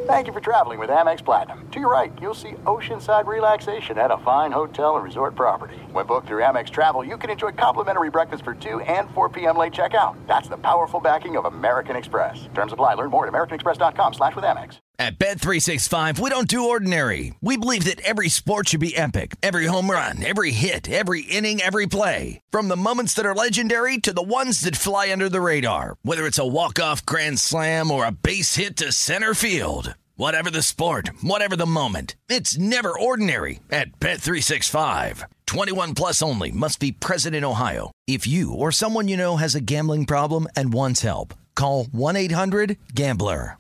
Thank you for traveling with Amex Platinum. To your right, you'll see oceanside relaxation at a fine hotel and resort property. When booked through Amex Travel, you can enjoy complimentary breakfast for 2 and 4 p.m. late checkout. That's the powerful backing of American Express. Terms apply. Learn more at americanexpress.com/withAmex. At Bet365, we don't do ordinary. We believe that every sport should be epic. Every home run, every hit, every inning, every play. From the moments that are legendary to the ones that fly under the radar. Whether it's a walk-off grand slam or a base hit to center field. Whatever the sport, whatever the moment, it's never ordinary at Bet365. 21 plus only. Must be present in Ohio. If you or someone you know has a gambling problem and wants help, call 1-800-GAMBLER.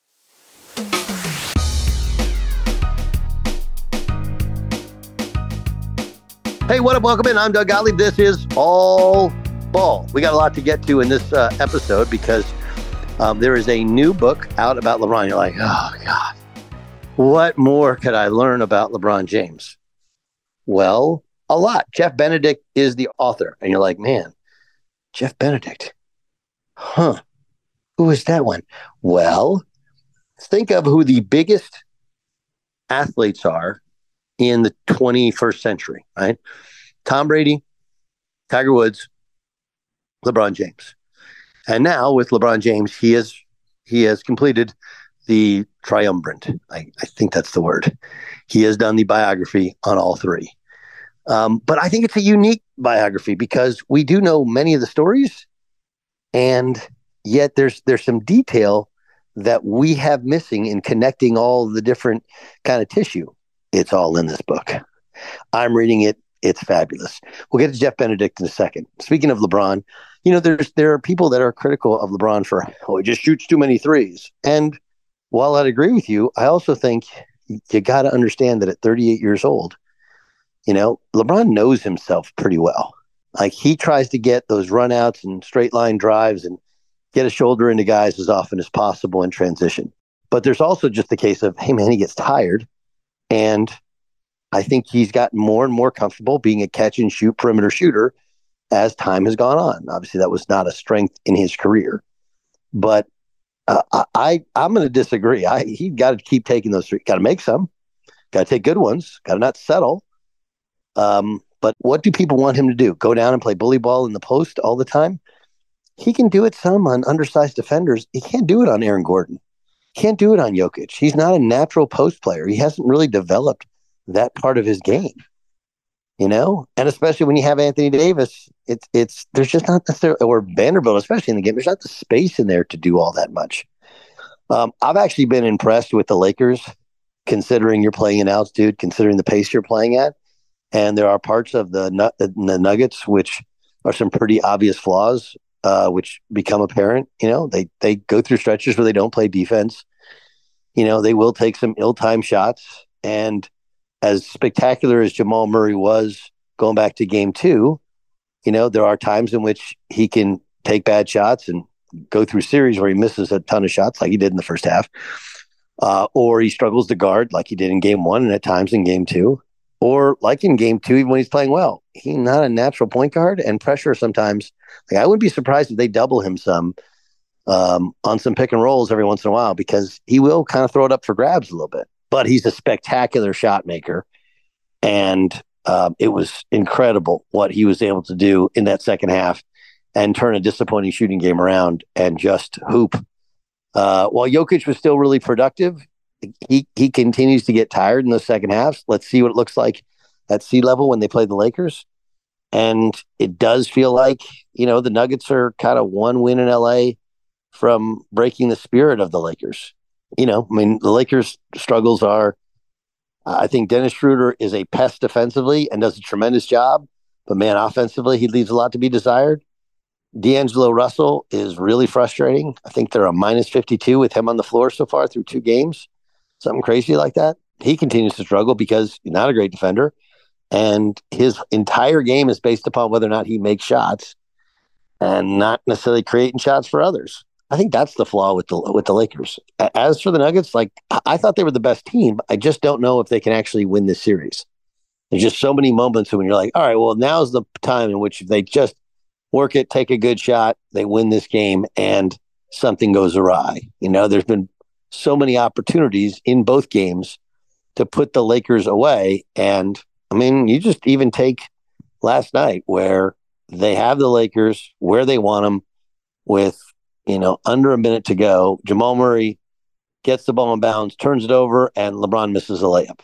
Hey, what up? Welcome in. I'm Doug Gottlieb. This is All Ball. We got a lot to get to in this episode because there is a new book out about LeBron. You're like, oh, God, what more could I learn about LeBron James? Well, a lot. Jeff Benedict is the author. And you're like, man, Jeff Benedict. Huh. Who is that one? Well, think of who the biggest athletes are in the 21st century, right? Tom Brady, Tiger Woods, LeBron James. And now with LeBron James, he has completed the triumvirate. I think that's the word. He has done the biography on all three. But I think it's a unique biography because we do know many of the stories, and yet there's some detail that we have missing in connecting all the different kind of tissue. It's all in this book. I'm reading it. It's fabulous. We'll get to Jeff Benedict in a second. Speaking of LeBron, you know, there are people that are critical of LeBron for, he just shoots too many threes. And while I'd agree with you, I also think you got to understand that at 38 years old, you know, LeBron knows himself pretty well. Like, he tries to get those runouts and straight line drives and get a shoulder into guys as often as possible in transition. But there's also just the case of, hey, man, he gets tired. And I think he's gotten more and more comfortable being a catch and shoot perimeter shooter as time has gone on. Obviously, that was not a strength in his career. But I'm going to disagree. He got to keep taking those three. Got to make some. Got to take good ones. Got to not settle. But what do people want him to do? Go down and play bully ball in the post all the time? He can do it some on undersized defenders. He can't do it on Aaron Gordon. Can't do it on Jokic. He's not a natural post player. He hasn't really developed that part of his game, you know? And especially when you have Anthony Davis, it's there's just not necessarily, or Vanderbilt, especially in the game, there's not the space in there to do all that much. I've actually been impressed with the Lakers, considering you're playing in altitude, considering the pace you're playing at. And there are parts of the Nuggets which are some pretty obvious flaws, which become apparent. You know, they go through stretches where they don't play defense. You know, they will take some ill-timed shots. And as spectacular as Jamal Murray was going back to game 2, you know, there are times in which he can take bad shots and go through series where he misses a ton of shots like he did in the first half. Or he struggles to guard like he did in game 1 and at times in game 2. Or like in game 2, even when he's playing well. He's not a natural point guard, and pressure sometimes. Like, I wouldn't be surprised if they double him some on some pick and rolls every once in a while, because he will kind of throw it up for grabs a little bit. But he's a spectacular shot maker, and it was incredible what he was able to do in that second half and turn a disappointing shooting game around and just hoop. While Jokic was still really productive, he continues to get tired in those second halves. Let's see what it looks like at sea level when they play the Lakers. And it does feel like, you know, the Nuggets are kind of one win in LA from breaking the spirit of the Lakers. You know, I mean, the Lakers' struggles are, I think Dennis Schroeder is a pest defensively and does a tremendous job. But, man, offensively, he leaves a lot to be desired. D'Angelo Russell is really frustrating. I think they're a minus 52 with him on the floor so far through 2 games. Something crazy like that. He continues to struggle because he's not a great defender. And his entire game is based upon whether or not he makes shots and not necessarily creating shots for others. I think that's the flaw with the Lakers. As for the Nuggets, like, I thought they were the best team. I just don't know if they can actually win this series. There's just so many moments when you're like, all right, well, now's the time in which if they just work it, take a good shot, they win this game, and something goes awry. You know, there's been so many opportunities in both games to put the Lakers away. And I mean, you just even take last night where they have the Lakers where they want them with, under a minute to go. Jamal Murray gets the ball in bounds, turns it over, and LeBron misses a layup.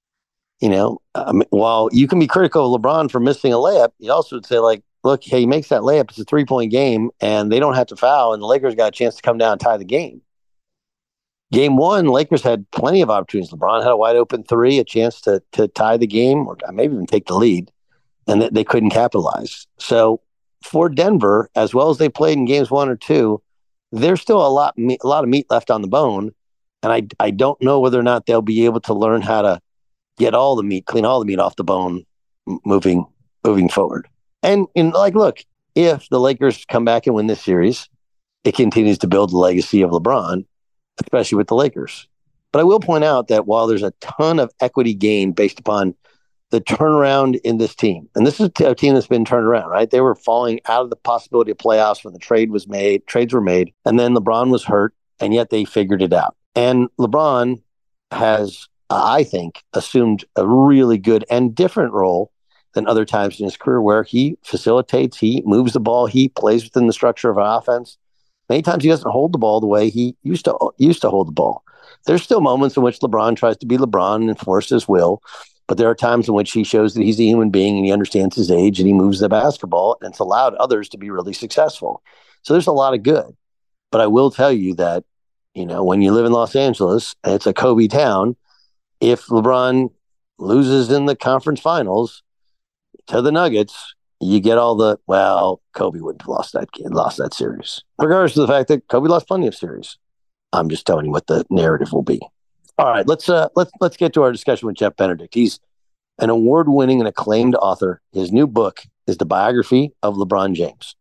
While you can be critical of LeBron for missing a layup, you also would say, like, look, hey, he makes that layup. It's a 3-point game, and they don't have to foul, and the Lakers got a chance to come down and tie the game. Game one, Lakers had plenty of opportunities. LeBron had a wide open three, a chance to tie the game, or maybe even take the lead, and they couldn't capitalize. So for Denver, as well as they played in games 1 or 2, there's still a lot of meat left on the bone, and I don't know whether or not they'll be able to learn how to get all the meat, clean all the meat off the bone, moving forward. And look, if the Lakers come back and win this series, it continues to build the legacy of LeBron, especially with the Lakers. But I will point out that while there's a ton of equity gain based upon the turnaround in this team, and this is a team that's been turned around, right? They were falling out of the possibility of playoffs when the trades were made, and then LeBron was hurt, and yet they figured it out. And LeBron has, I think, assumed a really good and different role than other times in his career, where he facilitates, he moves the ball, he plays within the structure of an offense. Many times he doesn't hold the ball the way he used to hold the ball. There's still moments in which LeBron tries to be LeBron and enforce his will, but there are times in which he shows that he's a human being and he understands his age and he moves the basketball, and it's allowed others to be really successful. So there's a lot of good. But I will tell you that, when you live in Los Angeles and it's a Kobe town, if LeBron loses in the conference finals to the Nuggets, you get all Kobe wouldn't have lost that series, regardless of the fact that Kobe lost plenty of series. I'm just telling you what the narrative will be. All right, let's get to our discussion with Jeff Benedict. He's an award-winning and acclaimed author. His new book is the biography of LeBron James.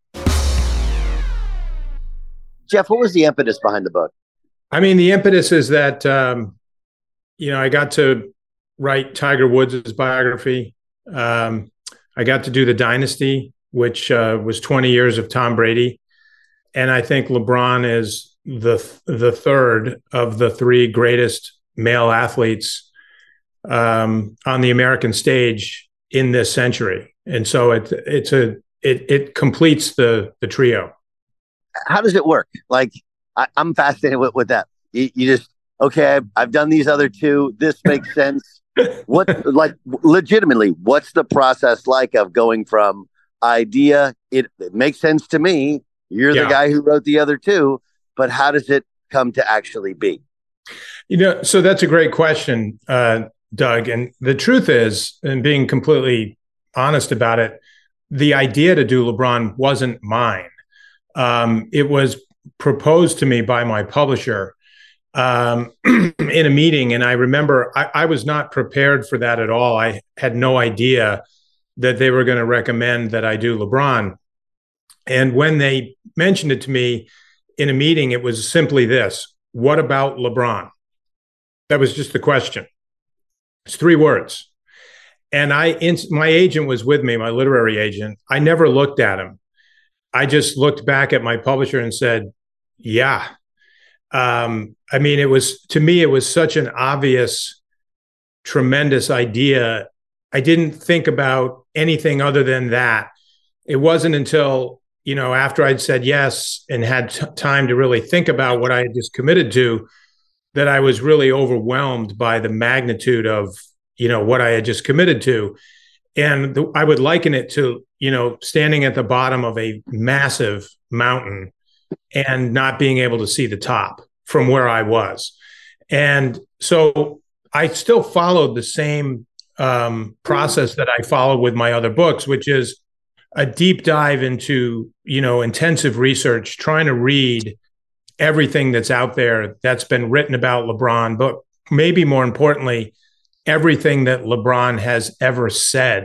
Jeff, what was the impetus behind the book? I mean, the impetus is that I got to write Tiger Woods' biography. I got to do the Dynasty, which was 20 years of Tom Brady. And I think LeBron is the third of the three greatest male athletes on the American stage in this century. And so it completes the trio. How does it work? Like, I'm fascinated with that. You just, okay, I've done these other two. This makes sense. Legitimately, what's the process like of going from idea, it makes sense to me, you're the guy who wrote the other two, but how does it come to actually be? So that's a great question, Doug. And the truth is, and being completely honest about it, the idea to do LeBron wasn't mine. It was proposed to me by my publisher in a meeting. And I remember I was not prepared for that at all. I had no idea that they were going to recommend that I do LeBron. And when they mentioned it to me in a meeting, it was simply this: what about LeBron? That was just the question. It's 3 words. And my agent was with me, my literary agent. I never looked at him. I just looked back at my publisher and said, yeah. I mean, to me, it was such an obvious, tremendous idea. I didn't think about anything other than that. It wasn't until, after I'd said yes and had time to really think about what I had just committed to, that I was really overwhelmed by the magnitude of, what I had just committed to. And I would liken it to, standing at the bottom of a massive mountain and not being able to see the top from where I was. And so I still followed the same process that I followed with my other books, which is a deep dive into, intensive research, trying to read everything that's out there that's been written about LeBron, but maybe more importantly, everything that LeBron has ever said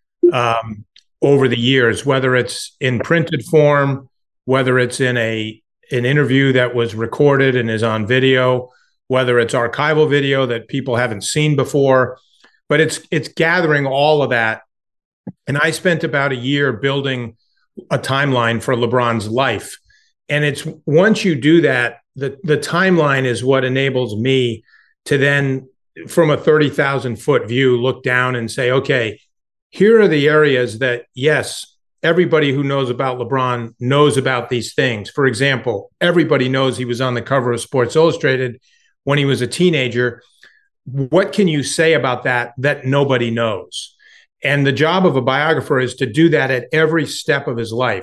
over the years, whether it's in printed form, whether it's in an interview that was recorded and is on video, whether it's archival video that people haven't seen before, but it's gathering all of that. And I spent about a year building a timeline for LeBron's life. And it's once you do that, the timeline is what enables me to then, from a 30,000 foot view, look down and say, okay, here are the areas that, yes, everybody who knows about LeBron knows about these things. For example, everybody knows he was on the cover of Sports Illustrated when he was a teenager. What can you say about that nobody knows? And the job of a biographer is to do that at every step of his life,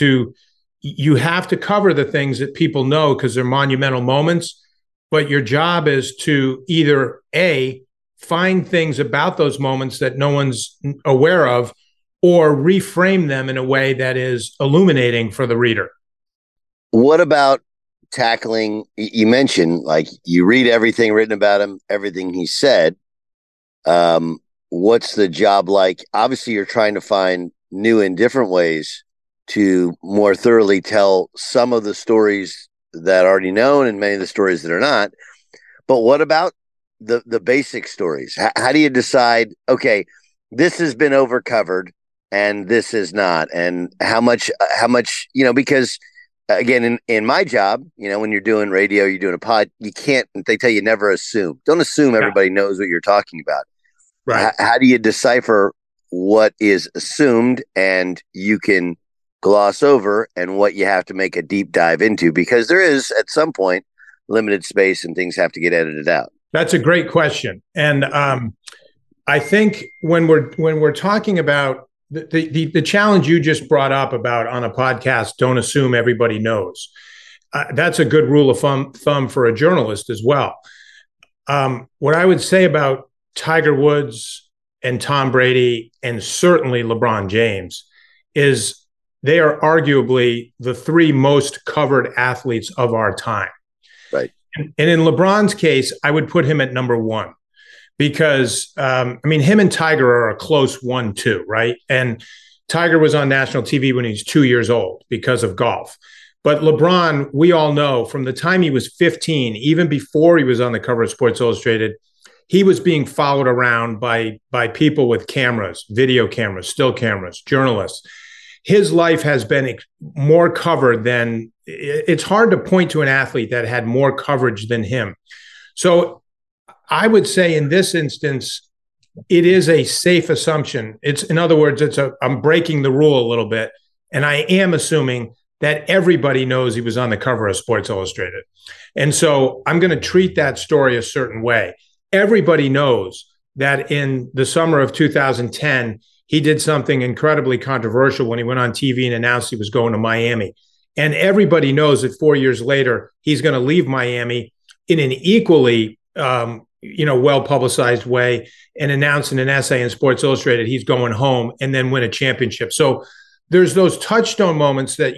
you have to cover the things that people know because they're monumental moments, but your job is to either A, find things about those moments that no one's aware of, or reframe them in a way that is illuminating for the reader. What about tackling, you mentioned, like, you read everything written about him, everything he said. What's the job like? Obviously, you're trying to find new and different ways to more thoroughly tell some of the stories that are already known and many of the stories that are not. But what about the basic stories? How do you decide, okay, this has been overcovered and this is not? And how much, because again, in my job, when you're doing radio, you're doing a pod, you can't, they tell you never assume. Don't assume everybody knows what you're talking about. Right. How do you decipher what is assumed and you can gloss over and what you have to make a deep dive into? Because there is, at some point, limited space and things have to get edited out. That's a great question. And I think when we're talking about the challenge you just brought up about on a podcast, don't assume everybody knows. That's a good rule of thumb for a journalist as well. What I would say about Tiger Woods and Tom Brady and certainly LeBron James is they are arguably the three most covered athletes of our time. Right. And in LeBron's case, I would put him at number one because, him and Tiger are a close 1-2, right? And Tiger was on national TV when he was 2 years old because of golf. But LeBron, we all know from the time he was 15, even before he was on the cover of Sports Illustrated, he was being followed around by people with cameras, video cameras, still cameras, journalists. His life has been more covered than, it's hard to point to an athlete that had more coverage than him. So I would say in this instance, it is a safe assumption. In other words, I'm breaking the rule a little bit. And I am assuming that everybody knows he was on the cover of Sports Illustrated. And so I'm going to treat that story a certain way. Everybody knows that in the summer of 2010, he did something incredibly controversial when he went on TV and announced he was going to Miami. And everybody knows that 4 years later, he's going to leave Miami in an equally, well-publicized way and announce in an essay in Sports Illustrated he's going home and then win a championship. So there's those touchstone moments that,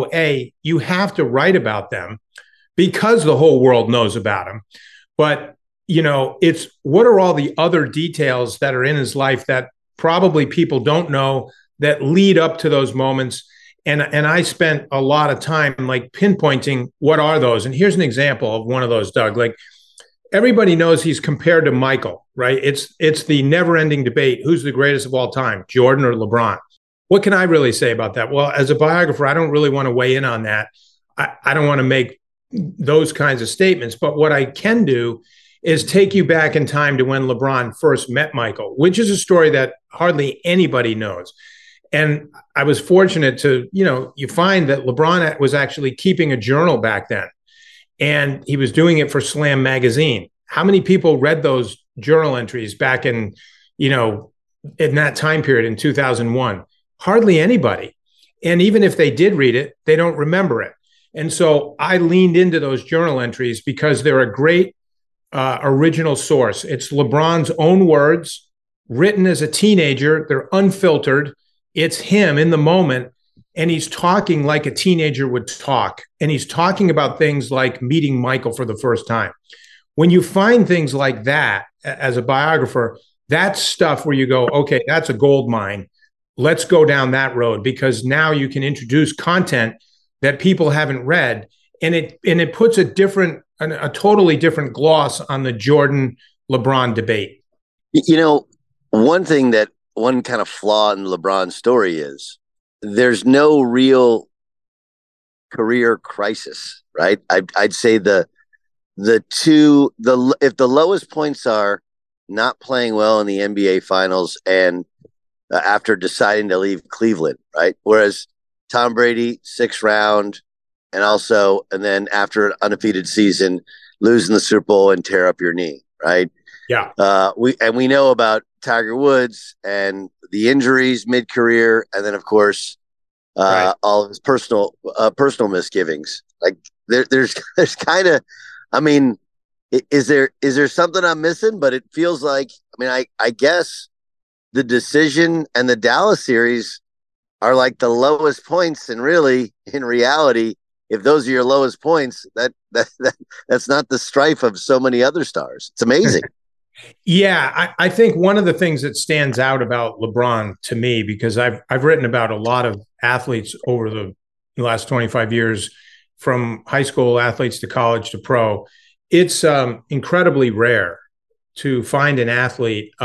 you have to write about them because the whole world knows about him. But, it's what are all the other details that are in his life that probably people don't know that lead up to those moments. And I spent a lot of time like pinpointing what are those. And here's an example of one of those, Doug. Like everybody knows he's compared to Michael, right? It's the never ending debate. Who's the greatest of all time, Jordan or LeBron? What can I really say about that? Well, as a biographer, I don't really want to weigh in on that. I don't want to make those kinds of statements. But what I can do is take you back in time to when LeBron first met Michael, which is a story that hardly anybody knows. And I was fortunate to, you find that LeBron was actually keeping a journal back then. And he was doing it for Slam magazine. How many people read those journal entries back in that time period in 2001? Hardly anybody. And even if they did read it, they don't remember it. And so I leaned into those journal entries because they're a great original source. It's LeBron's own words written as a teenager. They're unfiltered. It's him in the moment. And he's talking like a teenager would talk. And he's talking about things like meeting Michael for the first time. When you find things like that as a biographer, that's stuff where you go, okay, that's a gold mine. Let's go down that road, because now you can introduce content that people haven't read. And it puts a totally different gloss on the Jordan LeBron debate. One kind of flaw in LeBron's story is there's no real career crisis, right? I'd say if the lowest points are not playing well in the NBA Finals and after deciding to leave Cleveland, right? Whereas Tom Brady, 6th round, and then after an undefeated season, losing the Super Bowl and tear up your knee, right? Yeah. We know about Tiger Woods and the injuries mid-career, and then of course all of his personal misgivings. Like there's kind of, I mean, is there something I'm missing? But it feels like, I guess the decision and the Dallas series are like the lowest points, and really, in reality, if those are your lowest points, that's not the strife of so many other stars. It's amazing. Yeah, I think one of the things that stands out about LeBron to me, because I've written about a lot of athletes over the last 25 years, from high school athletes to college to pro, it's incredibly rare to find an athlete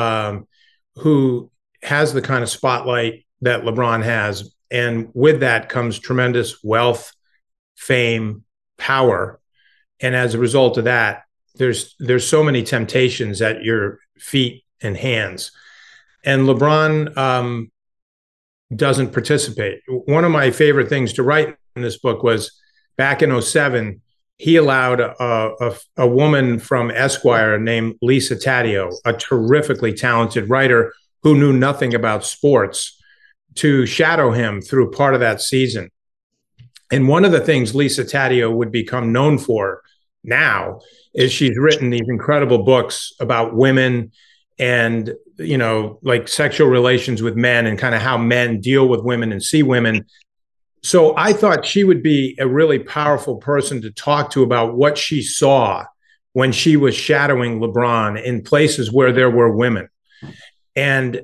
who has the kind of spotlight that LeBron has. And with that comes tremendous wealth, fame, power. And as a result of that, there's so many temptations at your feet and hands. And LeBron doesn't participate. One of my favorite things to write in this book was back in 2007, he allowed a woman from Esquire named Lisa Taddeo, a terrifically talented writer who knew nothing about sports, to shadow him through part of that season. And one of the things Lisa Taddeo would become known for now is she's written these incredible books about women and, like sexual relations with men and kind of how men deal with women and see women. So I thought she would be a really powerful person to talk to about what she saw when she was shadowing LeBron in places where there were women. And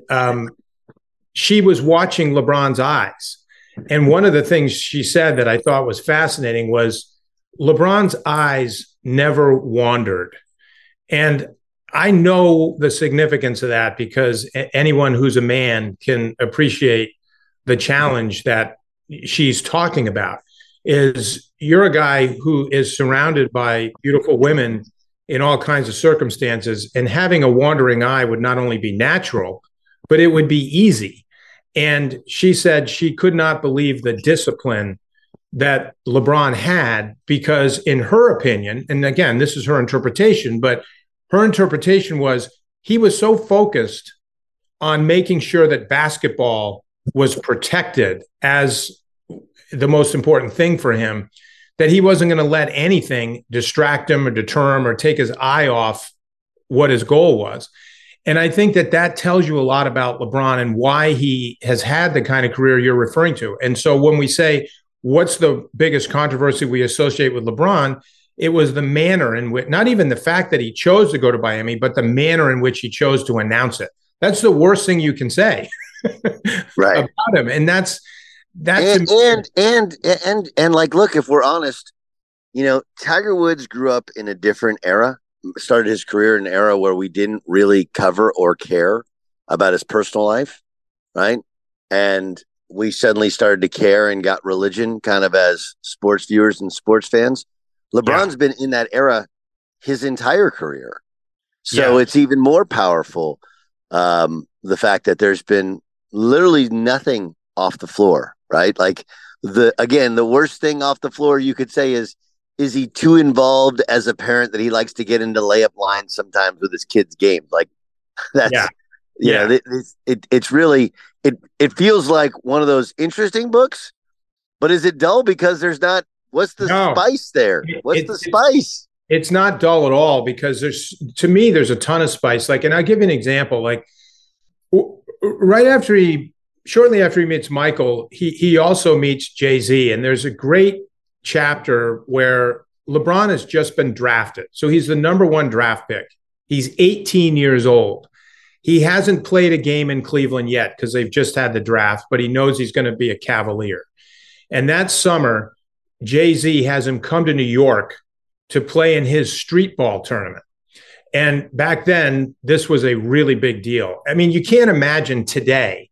she was watching LeBron's eyes. And one of the things she said that I thought was fascinating was LeBron's eyes never wandered. And I know the significance of that because anyone who's a man can appreciate the challenge that she's talking about. Is you're a guy who is surrounded by beautiful women in all kinds of circumstances, and having a wandering eye would not only be natural, but it would be easy. And she said she could not believe the discipline that LeBron had, because in her opinion, and again, this is her interpretation, but her interpretation was he was so focused on making sure that basketball was protected as the most important thing for him, that he wasn't going to let anything distract him or deter him or take his eye off what his goal was. And I think that tells you a lot about LeBron and why he has had the kind of career you're referring to. And so when we say, what's the biggest controversy we associate with LeBron? It was the manner in which, not even the fact that he chose to go to Miami, but the manner in which he chose to announce it. That's the worst thing you can say right. about him. And that's and like, look, if we're honest, Tiger Woods grew up in a different era, started his career in an era where we didn't really cover or care about his personal life. Right. And we suddenly started to care and got religion kind of as sports viewers and sports fans. LeBron's been in that era his entire career. So it's even more powerful. The fact that there's been literally nothing off the floor, right? Like the worst thing off the floor you could say is he too involved as a parent that he likes to get into layup lines sometimes with his kids' games? Like that's, it's really, it feels like one of those interesting books, but is it dull because there's not, what's the spice there? What's the spice? It's not dull at all, because to me, there's a ton of spice. Like, and I'll give you an example, like shortly after he meets Michael, he also meets Jay-Z. And there's a great chapter where LeBron has just been drafted. So he's the number 1 draft pick. He's 18 years old. He hasn't played a game in Cleveland yet because they've just had the draft, but he knows he's going to be a Cavalier. And that summer, Jay-Z has him come to New York to play in his street ball tournament. And back then, this was a really big deal. I mean, you can't imagine today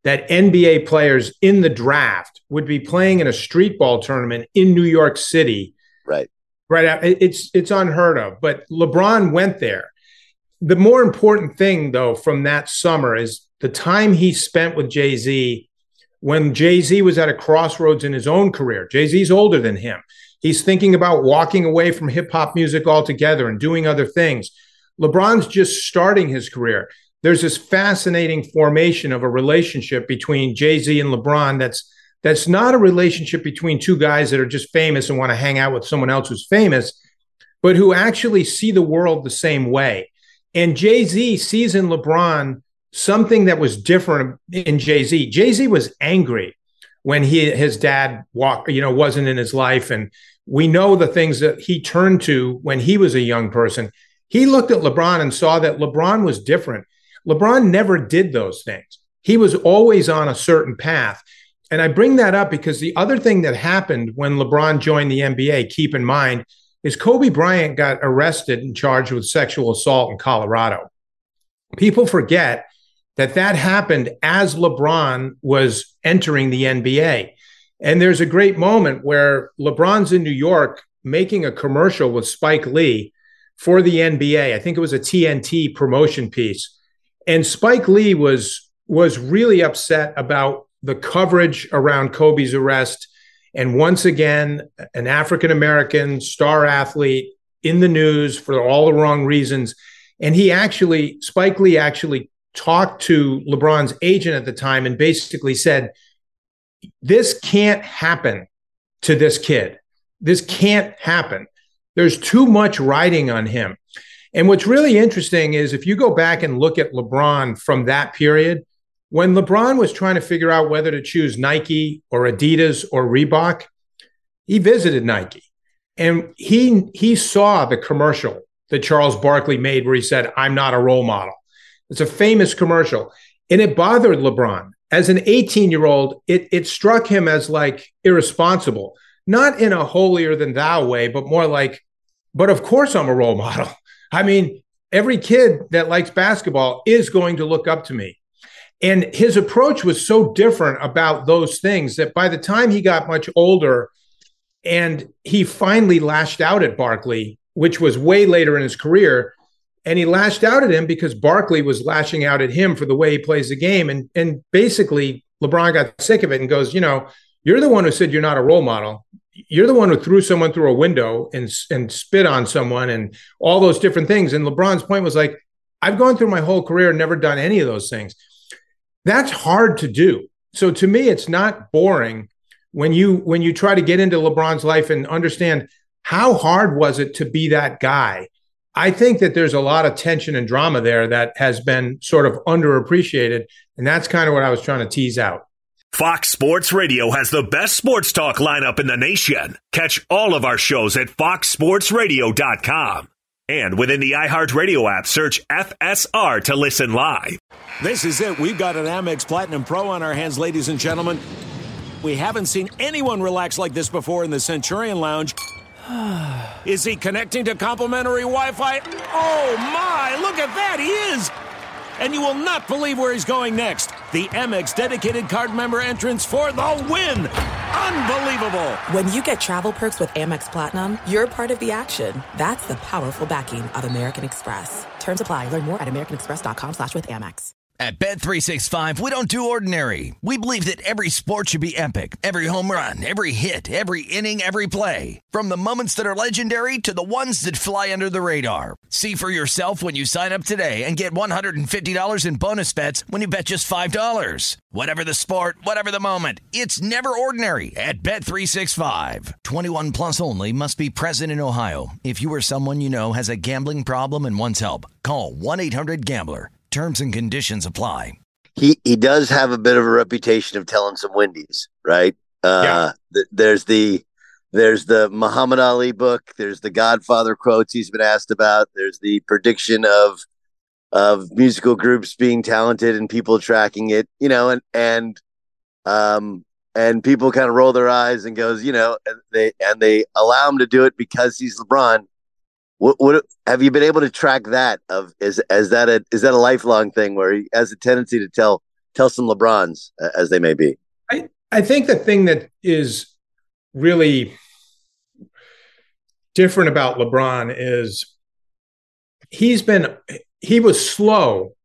that NBA players in the draft would be playing in a street ball tournament in New York City. Right. Right. It's unheard of. But LeBron went there. The more important thing, though, from that summer is the time he spent with Jay-Z when Jay-Z was at a crossroads in his own career. Jay-Z's older than him. He's thinking about walking away from hip-hop music altogether and doing other things. LeBron's just starting his career. There's this fascinating formation of a relationship between Jay-Z and LeBron that's not a relationship between two guys that are just famous and want to hang out with someone else who's famous, but who actually see the world the same way. And Jay-Z sees in LeBron something that was different in Jay-Z. Jay-Z was angry when his dad wasn't in his life. And we know the things that he turned to when he was a young person. He looked at LeBron and saw that LeBron was different. LeBron never did those things. He was always on a certain path. And I bring that up because the other thing that happened when LeBron joined the NBA, keep in mind, is Kobe Bryant got arrested and charged with sexual assault in Colorado. People forget that happened as LeBron was entering the NBA. And there's a great moment where LeBron's in New York making a commercial with Spike Lee for the NBA. I think it was a TNT promotion piece. And Spike Lee was really upset about the coverage around Kobe's arrest. And once again, an African-American star athlete in the news for all the wrong reasons. And Spike Lee actually talked to LeBron's agent at the time and basically said, this can't happen to this kid. This can't happen. There's too much riding on him. And what's really interesting is if you go back and look at LeBron from that period, when LeBron was trying to figure out whether to choose Nike or Adidas or Reebok, he visited Nike. And he saw the commercial that Charles Barkley made where he said, "I'm not a role model." It's a famous commercial. And it bothered LeBron. As an 18-year-old, it struck him as like irresponsible, not in a holier than thou way, but more like, but of course I'm a role model. I mean, every kid that likes basketball is going to look up to me. And his approach was so different about those things that by the time he got much older and he finally lashed out at Barkley, which was way later in his career, and he lashed out at him because Barkley was lashing out at him for the way he plays the game. And basically, LeBron got sick of it and goes, you're the one who said you're not a role model. You're the one who threw someone through a window and spit on someone and all those different things. And LeBron's point was like, I've gone through my whole career and never done any of those things. That's hard to do. So to me, it's not boring when you try to get into LeBron's life and understand how hard was it to be that guy. I think that there's a lot of tension and drama there that has been sort of underappreciated. And that's kind of what I was trying to tease out. Fox Sports Radio has the best sports talk lineup in the nation. Catch all of our shows at foxsportsradio.com. And within the iHeartRadio app, search FSR to listen live. This is it. We've got an Amex Platinum Pro on our hands, ladies and gentlemen. We haven't seen anyone relax like this before in the Centurion Lounge. Is he connecting to complimentary Wi-Fi? Oh, my. Look at that. He is. And you will not believe where he's going next. The Amex dedicated card member entrance for the win. Unbelievable. When you get travel perks with Amex Platinum, you're part of the action. That's the powerful backing of American Express. Terms apply. Learn more at americanexpress.com/withAmex. At Bet365, we don't do ordinary. We believe that every sport should be epic. Every home run, every hit, every inning, every play. From the moments that are legendary to the ones that fly under the radar. See for yourself when you sign up today and get $150 in bonus bets when you bet just $5. Whatever the sport, whatever the moment, it's never ordinary at Bet365. 21 plus only. Must be present in Ohio. If you or someone you know has a gambling problem and wants help, call 1-800-GAMBLER. Terms and conditions apply. He does have a bit of a reputation of telling some windies, right? There's the Muhammad Ali book. There's the Godfather quotes he's been asked about. There's the prediction of musical groups being talented and people tracking it, and people kind of roll their eyes and goes, they allow him to do it because he's LeBron. What have you been able to track that? Is that a lifelong thing where he has a tendency to tell tell some LeBrons as they may be. I think the thing that is really different about LeBron is he was slow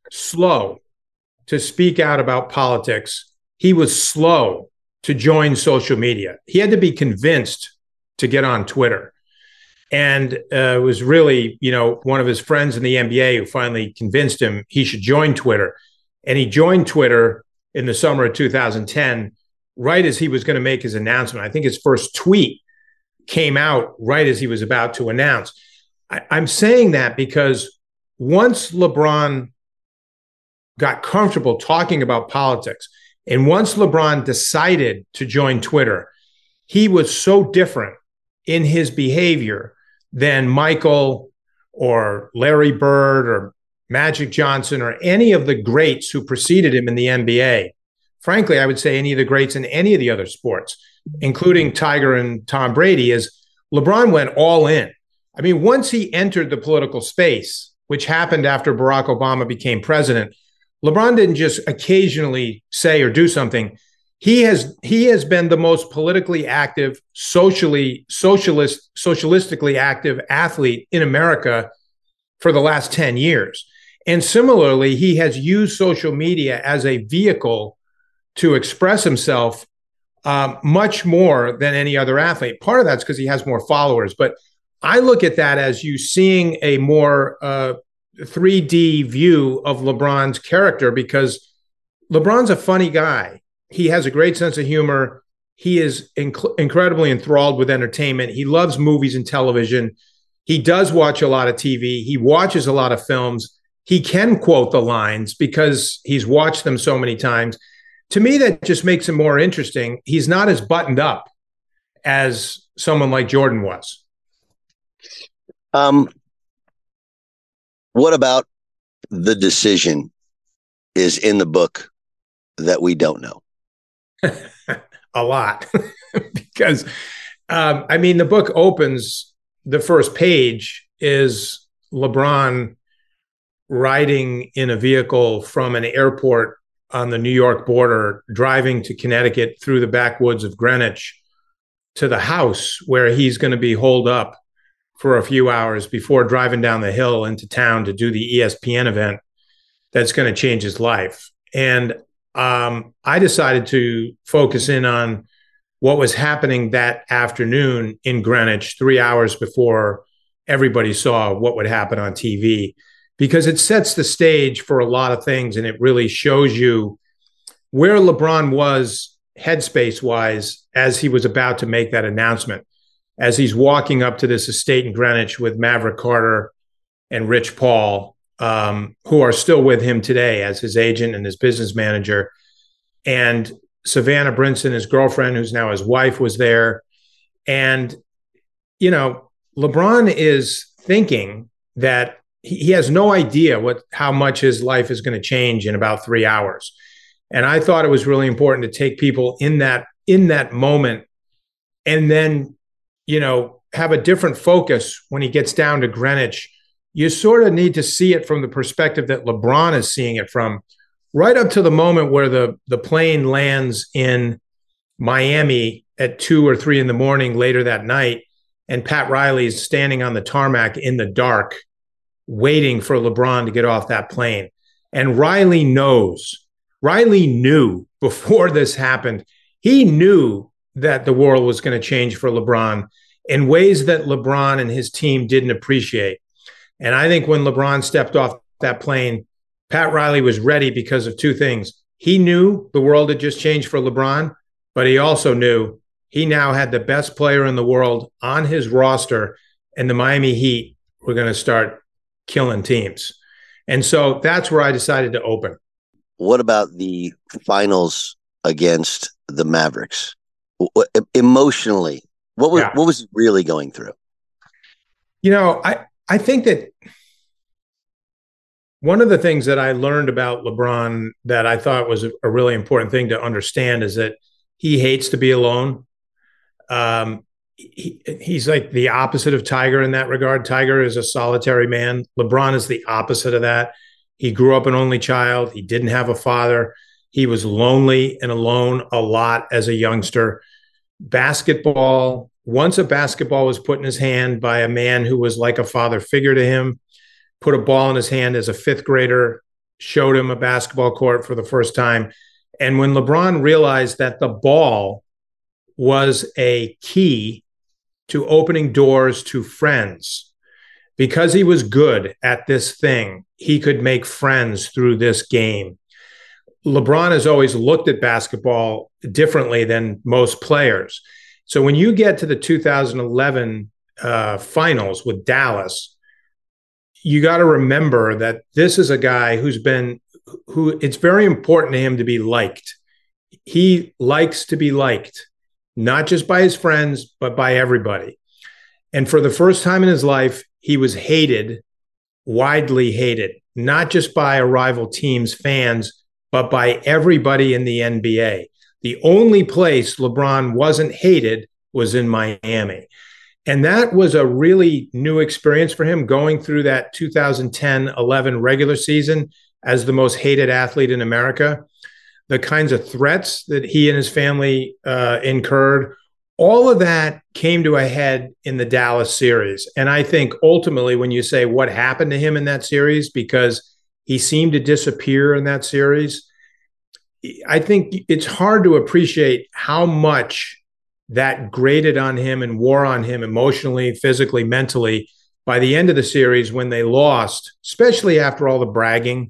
to speak out about politics. He was slow to join social media. He had to be convinced to get on Twitter. And it was really, one of his friends in the NBA who finally convinced him he should join Twitter. And he joined Twitter in the summer of 2010, right as he was going to make his announcement. I think his first tweet came out right as he was about to announce. I'm saying that because once LeBron got comfortable talking about politics, and once LeBron decided to join Twitter, he was so different in his behavior than Michael or Larry Bird or Magic Johnson or any of the greats who preceded him in the NBA. Frankly, I would say any of the greats in any of the other sports, including Tiger and Tom Brady, is LeBron went all in. I mean, once he entered the political space, which happened after Barack Obama became president, LeBron didn't just occasionally say or do something. He has been the most politically active, socialistically active athlete in America for the last 10 years. And similarly, he has used social media as a vehicle to express himself much more than any other athlete. Part of that's because he has more followers. But I look at that as you seeing a more 3D view of LeBron's character, because LeBron's a funny guy. He has a great sense of humor. He is incredibly enthralled with entertainment. He loves movies and television. He does watch a lot of TV. He watches a lot of films. He can quote the lines because he's watched them so many times. To me, that just makes him more interesting. He's not as buttoned up as someone like Jordan was. What about the decision is in the book that we don't know? A lot. Because, the book opens, the first page is LeBron riding in a vehicle from an airport on the New York border, driving to Connecticut through the backwoods of Greenwich to the house where he's going to be holed up for a few hours before driving down the hill into town to do the ESPN event that's going to change his life. And I decided to focus in on what was happening that afternoon in Greenwich, 3 hours before everybody saw what would happen on TV, because it sets the stage for a lot of things. And it really shows you where LeBron was headspace-wise as he was about to make that announcement, as he's walking up to this estate in Greenwich with Maverick Carter and Rich Paul, who are still with him today as his agent and his business manager. And Savannah Brinson, his girlfriend, who's now his wife, was there. And, LeBron is thinking that he has no idea how much his life is going to change in about 3 hours. And I thought it was really important to take people in that moment and then, have a different focus when he gets down to Greenwich. You sort of need to see it from the perspective that LeBron is seeing it from, right up to the moment where the plane lands in Miami at 2 or 3 in the morning later that night, and Pat Riley is standing on the tarmac in the dark, waiting for LeBron to get off that plane. And Riley knew before this happened, he knew that the world was going to change for LeBron in ways that LeBron and his team didn't appreciate. And I think when LeBron stepped off that plane, Pat Riley was ready because of two things. He knew the world had just changed for LeBron, but he also knew he now had the best player in the world on his roster, and the Miami Heat were going to start killing teams. And so that's where I decided to open. What about the finals against the Mavericks? Emotionally, what was he really going through? I think that one of the things that I learned about LeBron that I thought was a really important thing to understand is that he hates to be alone. He's like the opposite of Tiger in that regard. Tiger is a solitary man. LeBron is the opposite of that. He grew up an only child. He didn't have a father. He was lonely and alone a lot as a youngster. Basketball, once a basketball was put in his hand by a man who was like a father figure to him, put a ball in his hand as a fifth grader, showed him a basketball court for the first time. And when LeBron realized that the ball was a key to opening doors to friends, because he was good at this thing, he could make friends through this game. LeBron has always looked at basketball differently than most players. So when you get to the 2011 finals with Dallas, you got to remember that this is a guy who it's very important to him to be liked. He likes to be liked, not just by his friends, but by everybody. And for the first time in his life, he was hated, widely hated, not just by a rival team's fans, but by everybody in the NBA. The only place LeBron wasn't hated was in Miami. And that was a really new experience for him, going through that 2010-11 regular season as the most hated athlete in America. The kinds of threats that he and his family incurred, all of that came to a head in the Dallas series. And I think ultimately when you say what happened to him in that series, because he seemed to disappear in that series, I think it's hard to appreciate how much that grated on him and wore on him emotionally, physically, mentally. By the end of the series, when they lost, especially after all the bragging,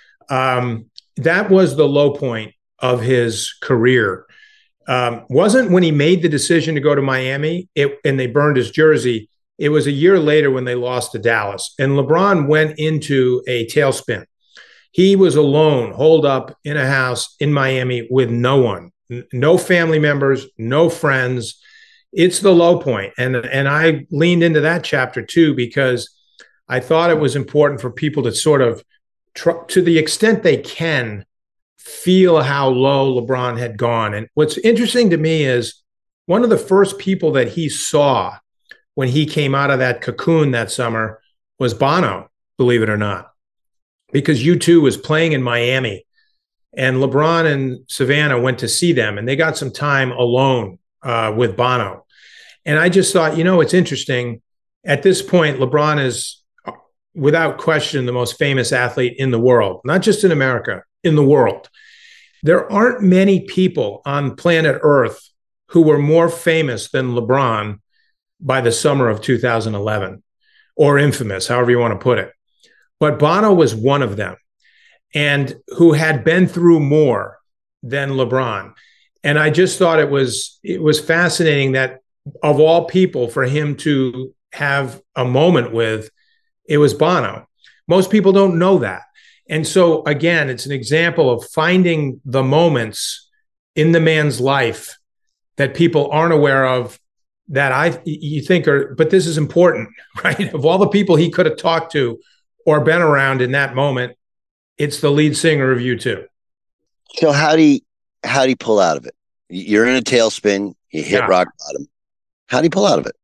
that was the low point of his career. Wasn't when he made the decision to go to Miami and they burned his jersey. It was a year later when they lost to Dallas. And LeBron went into a tailspin. He was alone, holed up in a house in Miami with no one, no family members, no friends. It's the low point. And I leaned into that chapter too, because I thought it was important for people to sort of, to the extent they can, feel how low LeBron had gone. And what's interesting to me is one of the first people that he saw when he came out of that cocoon that summer was Bono, believe it or not, because U2 was playing in Miami and LeBron and Savannah went to see them and they got some time alone with Bono. And I just thought, it's interesting. At this point, LeBron is without question the most famous athlete in the world, not just in America, in the world. There aren't many people on planet Earth who were more famous than LeBron by the summer of 2011, or infamous, however you want to put it. But Bono was one of them, and who had been through more than LeBron. And I just thought it was fascinating that of all people for him to have a moment with, it was Bono. Most people don't know that. And so, again, it's an example of finding the moments in the man's life that people aren't aware of that you think are, but this is important, right? Of all the people he could have talked to or been around in that moment, it's the lead singer of U2. So how do you pull out of it? You're in a tailspin, you hit rock bottom. How do you pull out of it?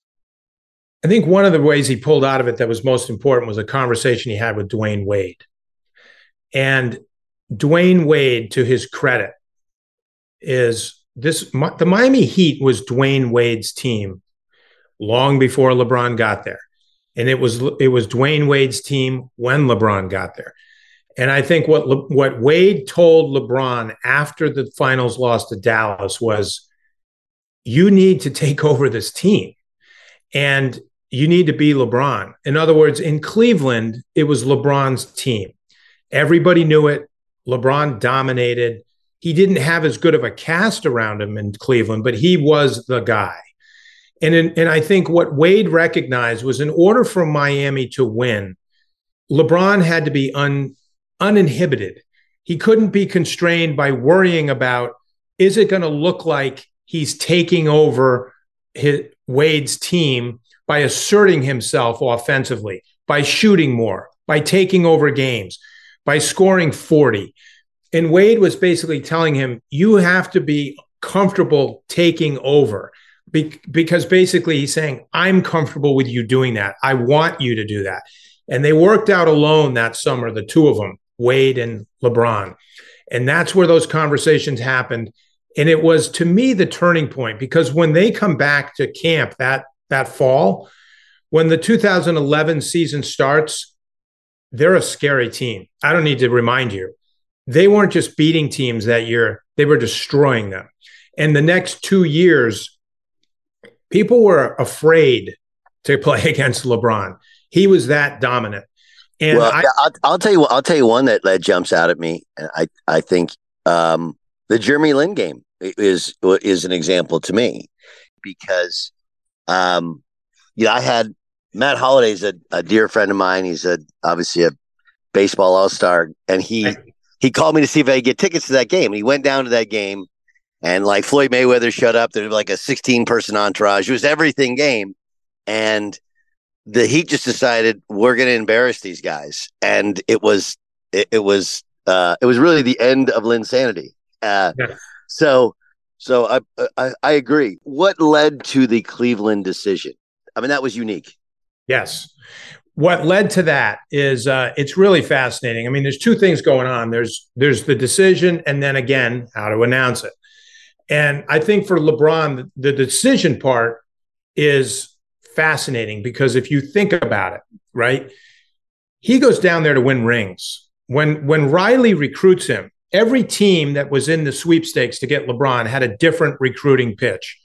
I think one of the ways he pulled out of it that was most important was a conversation he had with Dwayne Wade. And Dwayne Wade, to his credit, the Miami Heat was Dwayne Wade's team long before LeBron got there. And it was Dwayne Wade's team when LeBron got there. And I think what Wade told LeBron after the finals loss to Dallas was, you need to take over this team and you need to be LeBron. In other words, in Cleveland, it was LeBron's team. Everybody knew it. LeBron dominated. He didn't have as good of a cast around him in Cleveland, but he was the guy. And I think what Wade recognized was, in order for Miami to win, LeBron had to be uninhibited. He couldn't be constrained by worrying about, is it going to look like he's taking over Wade's team by asserting himself offensively, by shooting more, by taking over games, by scoring 40. And Wade was basically telling him, you have to be comfortable taking over. Because basically he's saying, I'm comfortable with you doing that. I want you to do that. And they worked out alone that summer, the two of them, Wade and LeBron. And that's where those conversations happened. And it was, to me, the turning point, because when they come back to camp that fall, when the 2011 season starts, they're a scary team. I don't need to remind you. They weren't just beating teams that year, they were destroying them. And the next 2 years, people were afraid to play against LeBron. He was that dominant. And I'll tell you one that jumps out at me. I think the Jeremy Lin game is an example to me, because I had Matt Holliday's a dear friend of mine. He's obviously a baseball all-star, and he called me to see if I could get tickets to that game. And he went down to that game, and like Floyd Mayweather showed up. There was like a 16-person entourage. It was everything game, and the Heat just decided we're going to embarrass these guys, and it was really the end of Linsanity. So I agree. What led to the Cleveland decision? I mean, that was unique. Yes. What led to that is it's really fascinating. I mean, there's two things going on. There's the decision, and then again, how to announce it. And I think for LeBron, the decision part is fascinating, because if you think about it, right, he goes down there to win rings. When Riley recruits him, every team that was in the sweepstakes to get LeBron had a different recruiting pitch.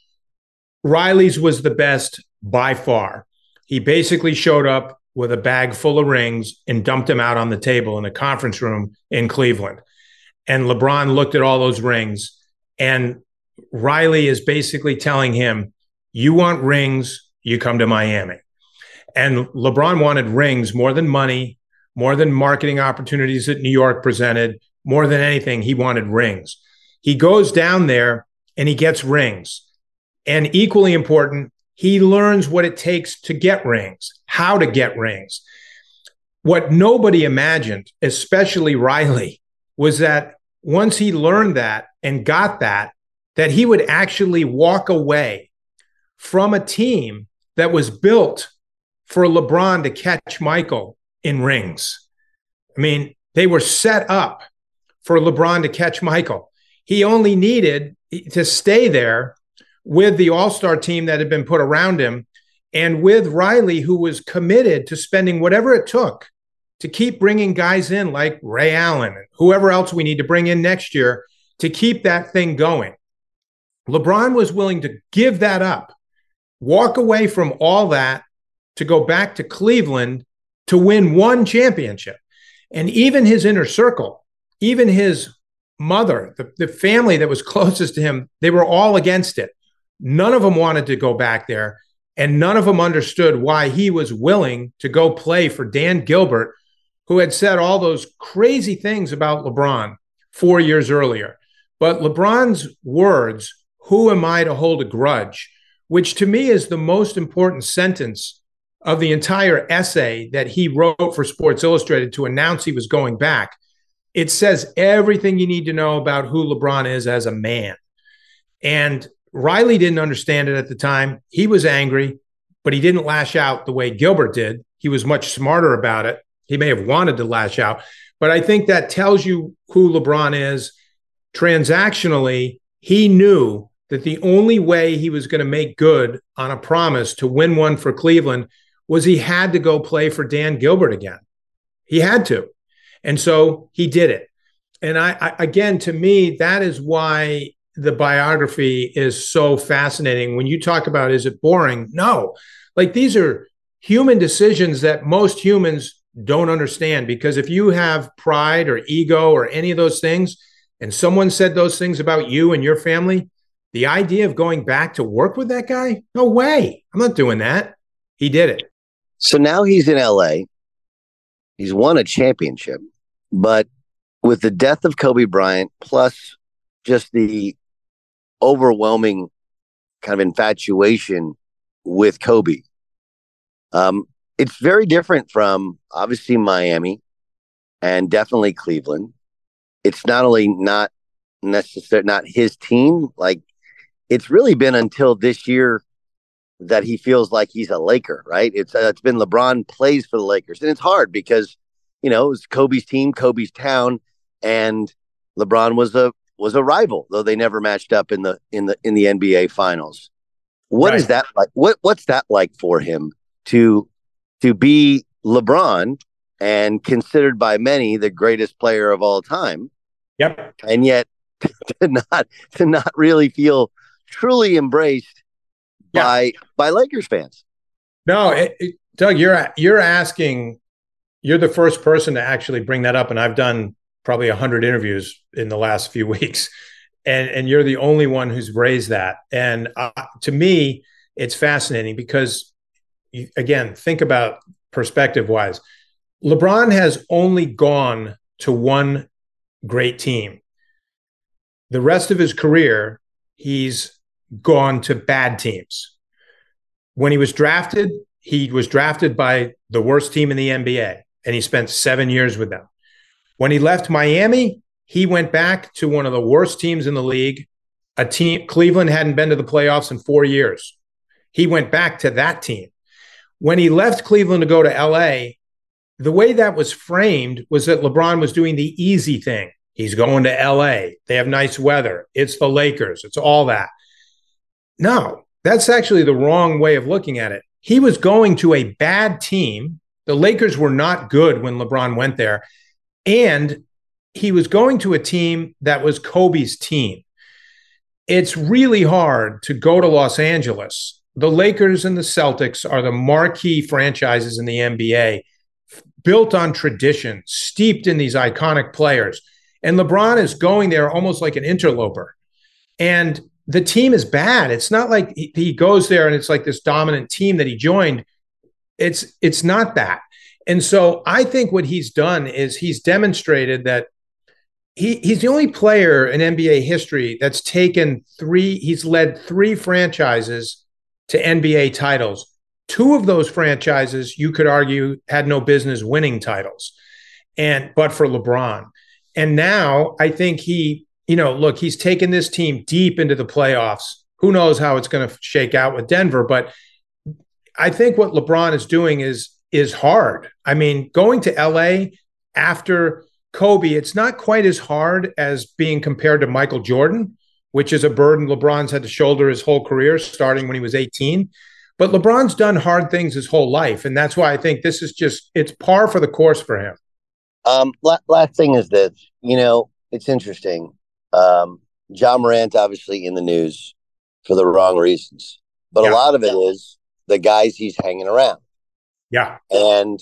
Riley's was the best by far. He basically showed up with a bag full of rings and dumped them out on the table in the conference room in Cleveland. And LeBron looked at all those rings, and Riley is basically telling him, you want rings, you come to Miami. And LeBron wanted rings more than money, more than marketing opportunities that New York presented, more than anything. He wanted rings. He goes down there and he gets rings. And equally important, he learns what it takes to get rings, how to get rings. What nobody imagined, especially Riley, was that once he learned that and got that he would actually walk away from a team that was built for LeBron to catch Michael in rings. I mean, they were set up for LeBron to catch Michael. He only needed to stay there with the all-star team that had been put around him, and with Riley, who was committed to spending whatever it took to keep bringing guys in like Ray Allen and whoever else we need to bring in next year to keep that thing going. LeBron was willing to give that up, walk away from all that to go back to Cleveland to win one championship. And even his inner circle, even his mother, the family that was closest to him, they were all against it. None of them wanted to go back there, and none of them understood why he was willing to go play for Dan Gilbert, who had said all those crazy things about LeBron 4 years earlier. But LeBron's words, "Who am I to hold a grudge?" which to me is the most important sentence of the entire essay that he wrote for Sports Illustrated to announce he was going back. It says everything you need to know about who LeBron is as a man. And Riley didn't understand it at the time. He was angry, but he didn't lash out the way Gilbert did. He was much smarter about it. He may have wanted to lash out, but I think that tells you who LeBron is. Transactionally, he knew that the only way he was going to make good on a promise to win one for Cleveland was he had to go play for Dan Gilbert again. He had to. And so he did it. And I again, to me, that is why the biography is so fascinating. When you talk about, is it boring? No. Like, these are human decisions that most humans don't understand, because if you have pride or ego or any of those things, and someone said those things about you and your family, the idea of going back to work with that guy, no way. I'm not doing that. He did it. So now he's in LA. He's won a championship, but with the death of Kobe Bryant, plus just the overwhelming kind of infatuation with Kobe, it's very different from obviously Miami and definitely Cleveland. It's not only not necessarily not his team, like, it's really been until this year that he feels like he's a Laker, right? It's been LeBron plays for the Lakers, and it's hard because, you know, it's Kobe's team, Kobe's town, and LeBron was a rival, though they never matched up in the NBA finals. What is that like? What's that like for him to be LeBron and considered by many the greatest player of all time? Yep. And yet to not really feel truly embraced by Lakers fans. No, Doug, you're asking. You're the first person to actually bring that up, and I've done probably 100 interviews in the last few weeks, and you're the only one who's raised that. And to me, it's fascinating because, again, think about perspective-wise. LeBron has only gone to one great team. The rest of his career, he's gone to bad teams. When he was drafted by the worst team in the NBA, and he spent 7 years with them. When he left Miami, he went back to one of the worst teams in the league. Cleveland hadn't been to the playoffs in 4 years. He went back to that team. When he left Cleveland to go to LA, the way that was framed was that LeBron was doing the easy thing. He's going to LA. They have nice weather. It's the Lakers. It's all that. No, that's actually the wrong way of looking at it. He was going to a bad team. The Lakers were not good when LeBron went there. And he was going to a team that was Kobe's team. It's really hard to go to Los Angeles. The Lakers and the Celtics are the marquee franchises in the NBA, built on tradition, steeped in these iconic players. And LeBron is going there almost like an interloper. And the team is bad. It's not like he goes there and it's like this dominant team that he joined. It's not that. And so I think what he's done is he's demonstrated that he's the only player in NBA history that's he's led 3 franchises to NBA titles. 2 of those franchises, you could argue, had no business winning titles, but for LeBron. And now I think he's taken this team deep into the playoffs. Who knows how it's going to shake out with Denver, but I think what LeBron is doing is hard. I mean, going to LA after Kobe, it's not quite as hard as being compared to Michael Jordan, which is a burden LeBron's had to shoulder his whole career, starting when he was 18. But LeBron's done hard things his whole life. And that's why I think this is it's par for the course for him. Last thing is this, it's interesting. Ja Morant, obviously in the news for the wrong reasons, but a lot of it is the guys he's hanging around. Yeah. And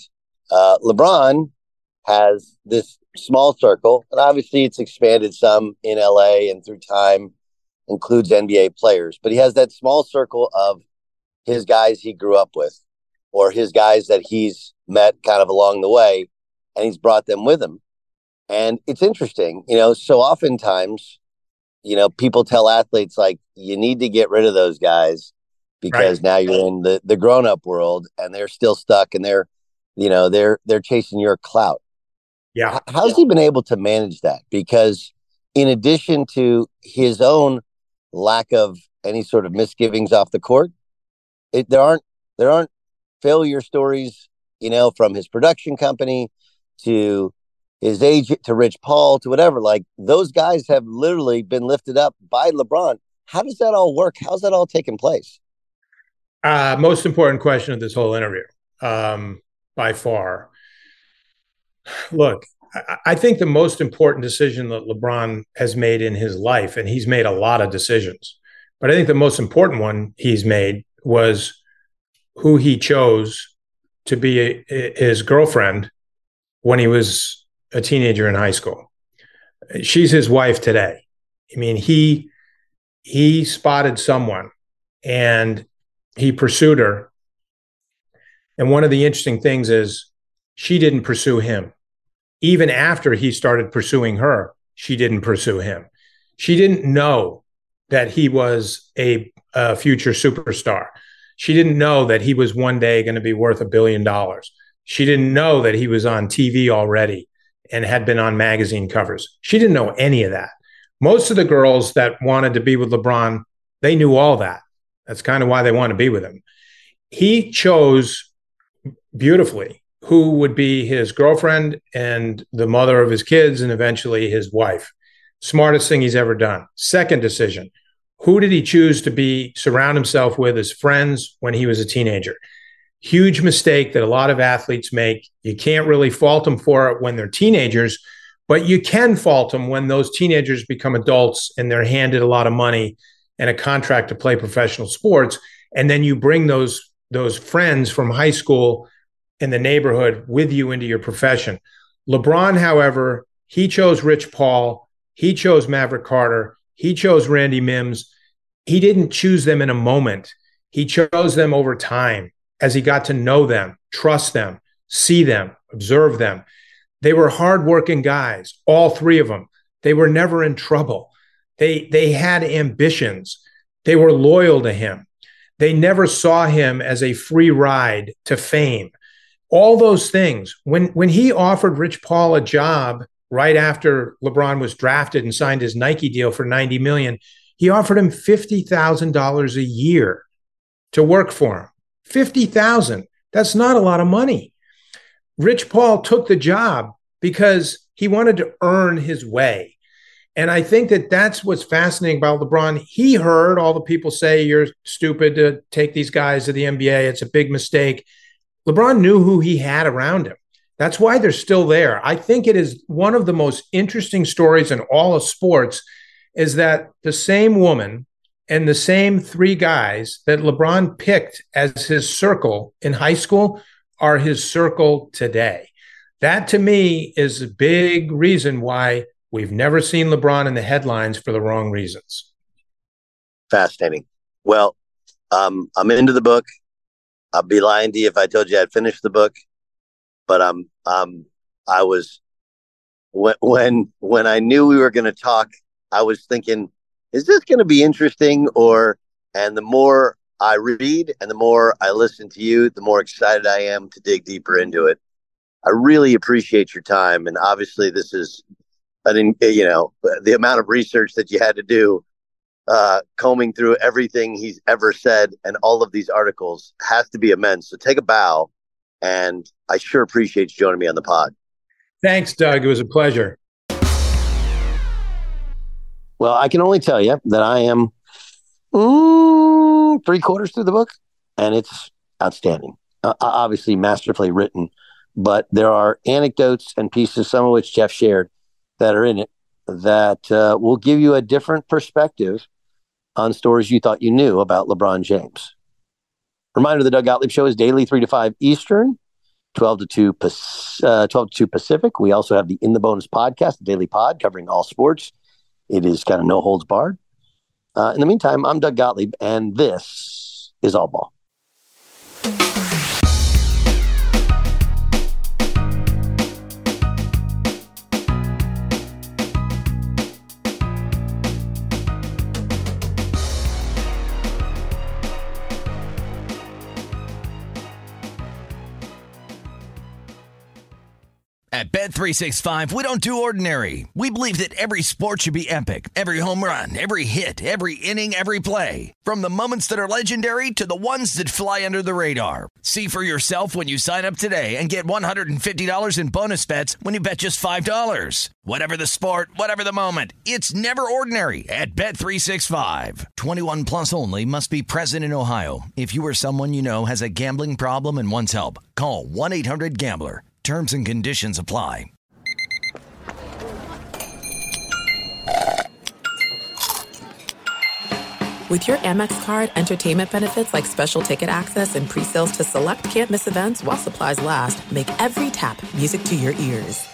LeBron has this small circle, and obviously it's expanded some in LA and through time includes NBA players, but he has that small circle of his guys he grew up with or his guys that he's met kind of along the way, and he's brought them with him. And it's interesting, so oftentimes, people tell athletes like you need to get rid of those guys because now you're in the grown-up world and they're still stuck and they're chasing your clout. Yeah. How's he been able to manage that? Because in addition to his own lack of any sort of misgivings off the court, there aren't failure stories, from his production company to his agent to Rich Paul to whatever. Like those guys have literally been lifted up by LeBron. How does that all work? How's that all taking place? Most important question of this whole interview, by far. Look, I think the most important decision that LeBron has made in his life, and he's made a lot of decisions, but I think the most important one he's made was who he chose to be his girlfriend when he was a teenager in high school. She's his wife today. I mean, he spotted someone and he pursued her. And one of the interesting things is she didn't pursue him. Even after he started pursuing her, she didn't pursue him. She didn't know that he was a future superstar. She didn't know that he was one day going to be worth $1 billion. She didn't know that he was on TV already and had been on magazine covers. She didn't know any of that. Most of the girls that wanted to be with LeBron, they knew all that. That's kind of why they want to be with him. He chose beautifully who would be his girlfriend and the mother of his kids and eventually his wife. Smartest thing he's ever done. Second decision, who did he choose to surround himself with as friends when he was a teenager? Huge mistake that a lot of athletes make. You can't really fault them for it when they're teenagers, but you can fault them when those teenagers become adults and they're handed a lot of money and a contract to play professional sports. And then you bring those friends from high school in the neighborhood with you into your profession. LeBron, however, he chose Rich Paul. He chose Maverick Carter. He chose Randy Mims. He didn't choose them in a moment. He chose them over time as he got to know them, trust them, see them, observe them. They were hardworking guys, all three of them. They were never in trouble. They had ambitions. They were loyal to him. They never saw him as a free ride to fame. All those things. When he offered Rich Paul a job right after LeBron was drafted and signed his Nike deal for $90 million, he offered him $50,000 a year to work for him. $50,000. That's not a lot of money. Rich Paul took the job because he wanted to earn his way. And I think that that's what's fascinating about LeBron. He heard all the people say, you're stupid to take these guys to the NBA. It's a big mistake. LeBron knew who he had around him. That's why they're still there. I think it is one of the most interesting stories in all of sports is that the same woman and the same three guys that LeBron picked as his circle in high school are his circle today. That, to me, is a big reason why we've never seen LeBron in the headlines for the wrong reasons. Fascinating. Well, I'm into the book. I'd be lying to you if I told you I'd finished the book. But I was when I knew we were going to talk, I was thinking, is this going to be interesting? And the more I read and the more I listen to you, the more excited I am to dig deeper into it. I really appreciate your time. And obviously this is, the amount of research that you had to do, combing through everything he's ever said and all of these articles has to be immense. So take a bow, and I sure appreciate you joining me on the pod. Thanks, Doug. It was a pleasure. Well, I can only tell you that I am 3/4 through the book, and it's outstanding. Obviously, masterfully written, but there are anecdotes and pieces, some of which Jeff shared, that are in it that will give you a different perspective on stories you thought you knew about LeBron James. Reminder, the Doug Gottlieb Show is daily 3 to 5 Eastern, 12 to 2 Pacific. We also have the In the Bonus podcast, the daily pod covering all sports. It is kind of no holds barred. In the meantime, I'm Doug Gottlieb, and this is All Ball. At Bet365, we don't do ordinary. We believe that every sport should be epic. Every home run, every hit, every inning, every play. From the moments that are legendary to the ones that fly under the radar. See for yourself when you sign up today and get $150 in bonus bets when you bet just $5. Whatever the sport, whatever the moment, it's never ordinary at Bet365. 21 plus only. Must be present in Ohio. If you or someone you know has a gambling problem and wants help, call 1-800-GAMBLER. Terms and conditions apply. With your Amex card, entertainment benefits like special ticket access and pre-sales to select can't-miss events while supplies last make every tap music to your ears.